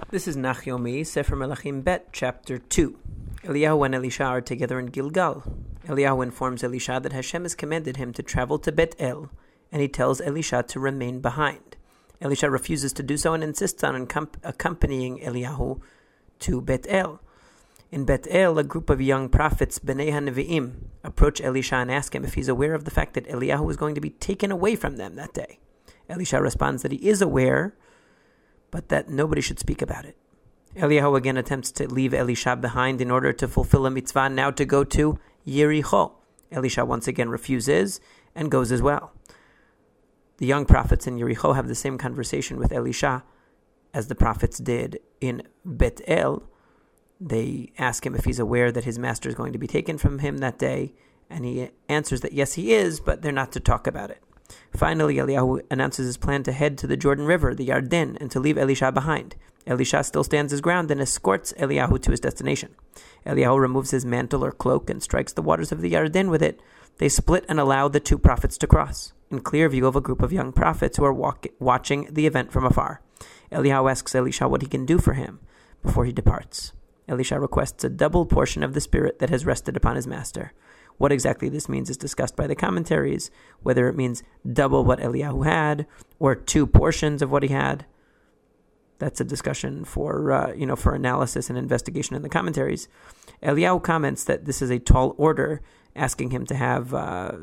This is Nachomi, Sefer Melachim Bet, Chapter 2. Eliyahu and Elisha are together in Gilgal. Eliyahu informs Elisha that Hashem has commanded him to travel to Bet El, and he tells Elisha to remain behind. Elisha refuses to do so and insists on accompanying Eliyahu to Bet El. In Bet El, a group of young prophets, Bnei HaNevi'im, approach Elisha and ask him if he's aware of the fact that Eliyahu is going to be taken away from them that day. Elisha responds that he is aware, but that nobody should speak about it. Eliyahu again attempts to leave Elisha behind in order to fulfill a mitzvah, now to go to Yericho. Elisha once again refuses and goes as well. The young prophets in Yericho have the same conversation with Elisha as the prophets did in Bet El. They ask him if he's aware that his master is going to be taken from him that day, and he answers that yes, he is, but they're not to talk about it. Finally, Eliyahu announces his plan to head to the Jordan River, the Yarden, and to leave Elisha behind. Elisha still stands his ground and escorts Eliyahu to his destination. Eliyahu removes his mantle or cloak and strikes the waters of the Yarden with it. They split and allow the two prophets to cross, in clear view of a group of young prophets who are watching the event from afar. Eliyahu asks Elisha what he can do for him before he departs. Elisha requests a double portion of the spirit that has rested upon his master. What exactly this means is discussed by the commentaries, whether it means double what Eliyahu had or 2 portions of what he had. That's a discussion for analysis and investigation in the commentaries. Eliyahu comments that this is a tall order, asking him to have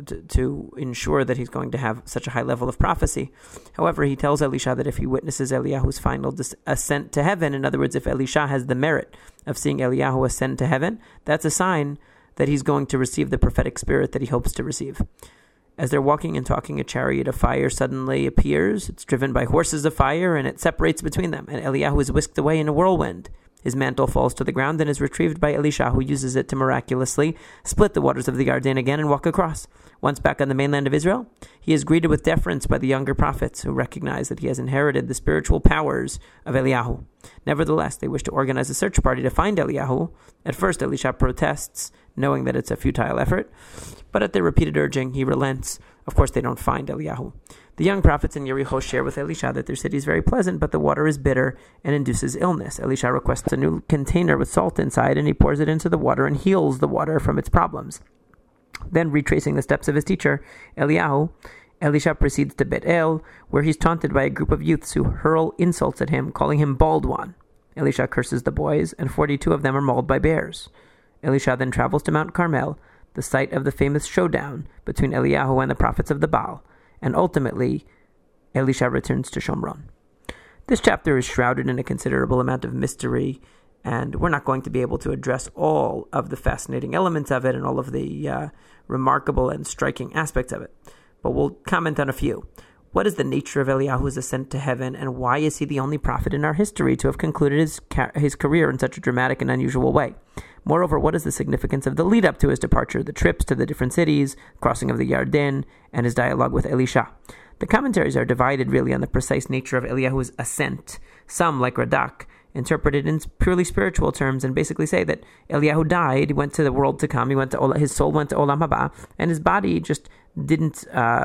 to ensure that he's going to have such a high level of prophecy. However, he tells Elisha that if he witnesses Eliyahu's final ascent to heaven, in other words, if Elisha has the merit of seeing Eliyahu ascend to heaven, that's a sign that he's going to receive the prophetic spirit that he hopes to receive. As they're walking and talking, a chariot of fire suddenly appears. It's driven by horses of fire, and it separates between them, and Eliyahu is whisked away in a whirlwind. His mantle falls to the ground and is retrieved by Elisha, who uses it to miraculously split the waters of the Yarden again and walk across. Once back on the mainland of Israel, he is greeted with deference by the younger prophets, who recognize that he has inherited the spiritual powers of Eliyahu. Nevertheless, they wish to organize a search party to find Eliyahu. At first, Elisha protests, knowing that it's a futile effort, but at their repeated urging, he relents. Of course, they don't find Eliyahu. The young prophets in Yericho share with Elisha that their city is very pleasant, but the water is bitter and induces illness. Elisha requests a new container with salt inside, and he pours it into the water and heals the water from its problems. Then, retracing the steps of his teacher, Eliyahu, Elisha proceeds to Bet El, where he's taunted by a group of youths who hurl insults at him, calling him Bald One. Elisha curses the boys, and 42 of them are mauled by bears. Elisha then travels to Mount Carmel, the site of the famous showdown between Eliyahu and the prophets of the Baal, and ultimately, Elisha returns to Shomron. This chapter is shrouded in a considerable amount of mystery, and we're not going to be able to address all of the fascinating elements of it and all of the remarkable and striking aspects of it, but we'll comment on a few. What is the nature of Eliyahu's ascent to heaven, and why is he the only prophet in our history to have concluded his career in such a dramatic and unusual way? Moreover, what is the significance of the lead-up to his departure, the trips to the different cities, crossing of the Yarden, and his dialogue with Elisha? The commentaries are divided really on the precise nature of Eliyahu's ascent. Some, like Radak, interpret it in purely spiritual terms and basically say that Eliyahu died, he went to the world to come, his soul went to Olam Haba, and his body just didn't,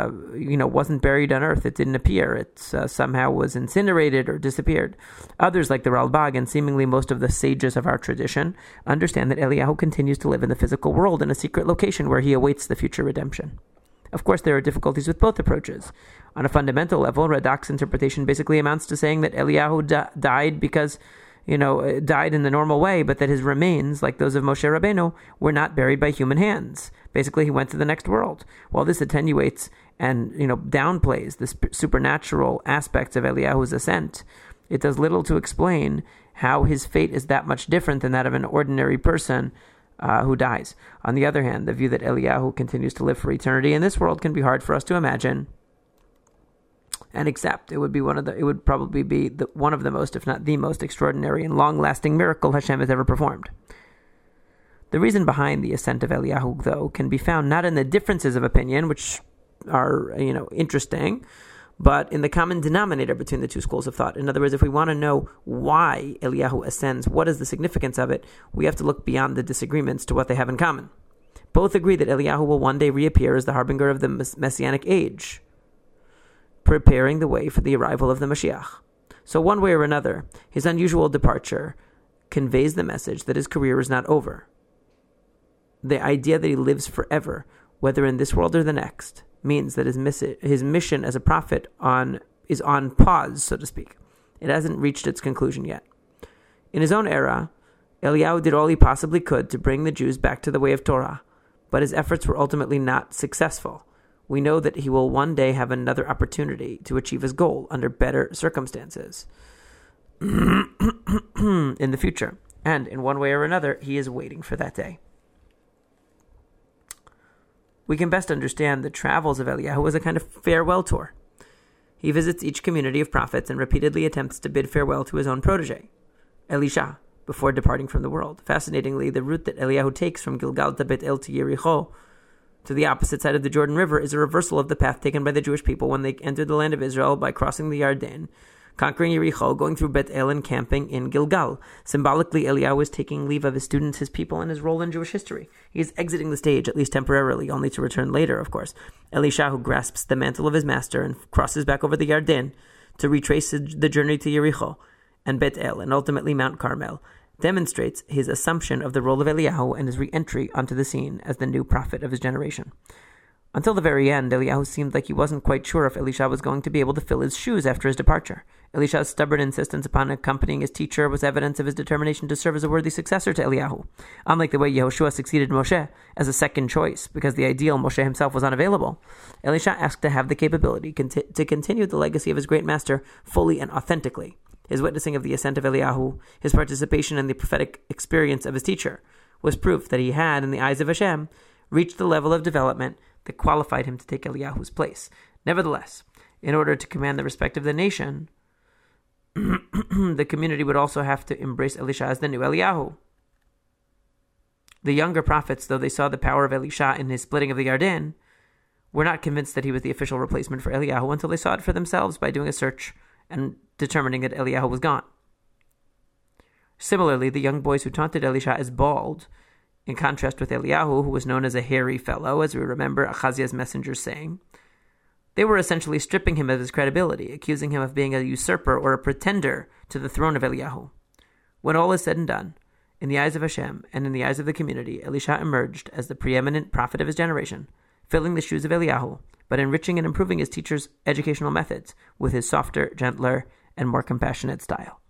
wasn't buried on earth. It didn't appear. It somehow was incinerated or disappeared. Others, like the Ralbag and seemingly most of the sages of our tradition, understand that Eliyahu continues to live in the physical world in a secret location where he awaits the future redemption. Of course, there are difficulties with both approaches. On a fundamental level, Radak's interpretation basically amounts to saying that Eliyahu died because died in the normal way, but that his remains, like those of Moshe Rabbeinu, were not buried by human hands. Basically, he went to the next world. While this attenuates and downplays the supernatural aspects of Eliyahu's ascent, it does little to explain how his fate is that much different than that of an ordinary person who dies. On the other hand, the view that Eliyahu continues to live for eternity in this world can be hard for us to imagine and accept. It would probably be one of the most, if not the most, extraordinary and long-lasting miracle Hashem has ever performed. The reason behind the ascent of Eliyahu, though, can be found not in the differences of opinion, which are interesting, but in the common denominator between the two schools of thought. In other words, if we want to know why Eliyahu ascends, what is the significance of it, we have to look beyond the disagreements to what they have in common. Both agree that Eliyahu will one day reappear as the harbinger of the Messianic age, preparing the way for the arrival of the Mashiach. So one way or another, his unusual departure conveys the message that his career is not over. The idea that he lives forever, whether in this world or the next, means that his mission as a prophet is on pause, so to speak. It hasn't reached its conclusion yet. In his own era, Eliyahu did all he possibly could to bring the Jews back to the way of Torah, but his efforts were ultimately not successful. We know that he will one day have another opportunity to achieve his goal under better circumstances in the future. And in one way or another, he is waiting for that day. We can best understand the travels of Eliyahu as a kind of farewell tour. He visits each community of prophets and repeatedly attempts to bid farewell to his own protege, Elisha, before departing from the world. Fascinatingly, the route that Eliyahu takes from Gilgal to Bet El to Yericho, to the opposite side of the Jordan River, is a reversal of the path taken by the Jewish people when they entered the land of Israel by crossing the Yarden, conquering Yericho, going through Bet El, and camping in Gilgal. Symbolically, Eliyahu is taking leave of his students, his people, and his role in Jewish history. He is exiting the stage, at least temporarily, only to return later, of course. Elisha, who grasps the mantle of his master and crosses back over the Yarden to retrace the journey to Yericho and Bet El, and ultimately Mount Carmel, demonstrates his assumption of the role of Eliyahu and his re-entry onto the scene as the new prophet of his generation. Until the very end, Eliyahu seemed like he wasn't quite sure if Elisha was going to be able to fill his shoes after his departure. Elisha's stubborn insistence upon accompanying his teacher was evidence of his determination to serve as a worthy successor to Eliyahu. Unlike the way Yehoshua succeeded Moshe as a second choice, because the ideal Moshe himself was unavailable, Elisha asked to have the capability to continue the legacy of his great master fully and authentically. His witnessing of the ascent of Eliyahu, his participation in the prophetic experience of his teacher, was proof that he had, in the eyes of Hashem, reached the level of development that qualified him to take Eliyahu's place. Nevertheless, in order to command the respect of the nation, the community would also have to embrace Elisha as the new Eliyahu. The younger prophets, though they saw the power of Elisha in his splitting of the Yarden, were not convinced that he was the official replacement for Eliyahu until they saw it for themselves by doing a search and determining that Eliyahu was gone. Similarly, the young boys who taunted Elisha as bald, in contrast with Eliyahu, who was known as a hairy fellow, as we remember Achaziah's messengers saying, they were essentially stripping him of his credibility, accusing him of being a usurper or a pretender to the throne of Eliyahu. When all is said and done, in the eyes of Hashem and in the eyes of the community, Elisha emerged as the preeminent prophet of his generation, filling the shoes of Eliyahu, but enriching and improving his teacher's educational methods with his softer, gentler, and more compassionate style.